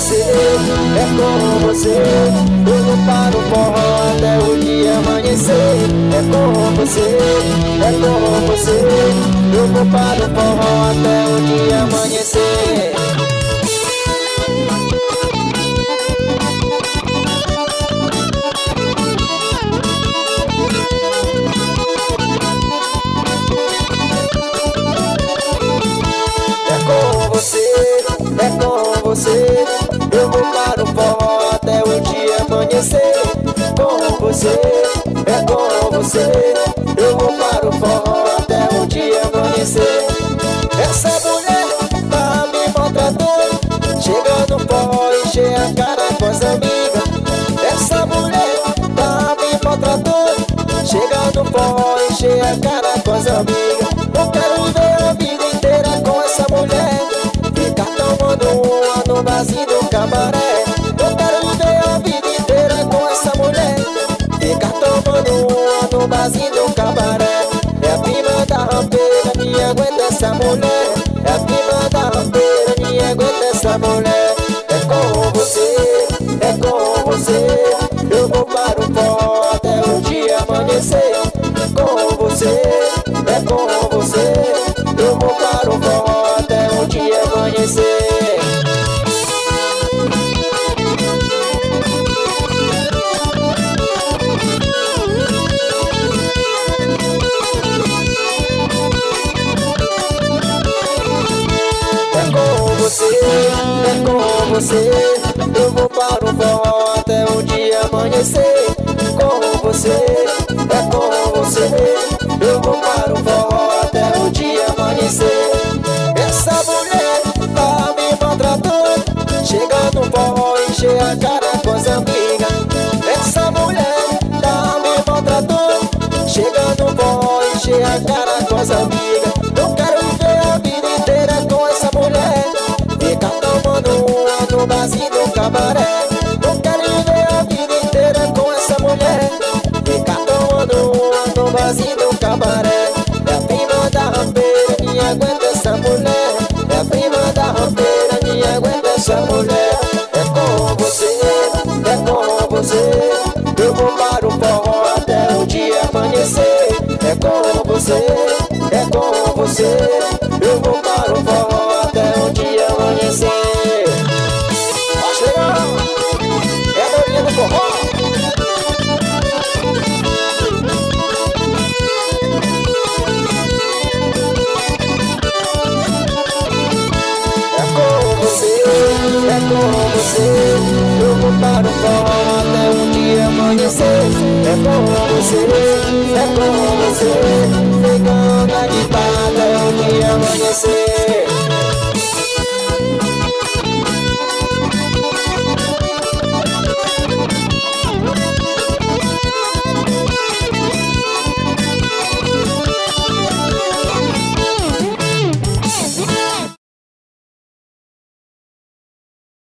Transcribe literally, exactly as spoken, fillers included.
você, é com você. Eu vou para o forró até o dia amanhecer. É com você, é com você. Eu vou para o forró até o dia amanhecer. É com você, eu vou para o forró até o dia amanhecer. Com você, é com você, eu vou para o forró até o dia amanhecer. Essa mulher tá me maltratando, chega no forró e enche a cara com as amigas. Essa mulher tá me maltratando, chega no forró e enche a cara com as amigas. Eu quero ver a vida inteira com essa mulher, ficar tomando uma no barzinho do cabaré. Eu quero viver a vida inteira com essa mulher, ficar tomando uma no barzinho do cabaré. É a prima da rampeira, me aguenta essa mulher. É a prima da rampeira, me aguenta essa mulher. É com você, é com você, eu vou para o forró até o dia amanhecer. Com você, é com você, eu vou para o forró até o dia amanhecer. É com você, é com você, eu vou para o forró até o dia amanhecer. Com você, é com você, eu vou para o forró até o dia amanhecer. Essa mulher tá me maltratando, chega no forró e enche a cara com as amigas. Essa mulher tá me maltratando, chega no forró e enche a cara com as amigas. Eu quero viver a vida inteira com essa mulher, ficar tomando uma no barzinho do cabaré. Eu quero viver a vida inteira com essa mulher, ficar tomando uma no barzinho do cabaré. É a prima da rampeira, me aguenta essa mulher. É a prima da rampeira, me aguenta essa mulher. É com você, é com você, eu vou para o forró até o dia amanhecer. É com você, é com você, eu vou para o forró até o dia amanhecer. Ó, chegou, é a dorinha do forró. É com você, eu vou para o forró até o dia amanhecer. É com você, é com você, pegando a guitarra até o dia amanhecer.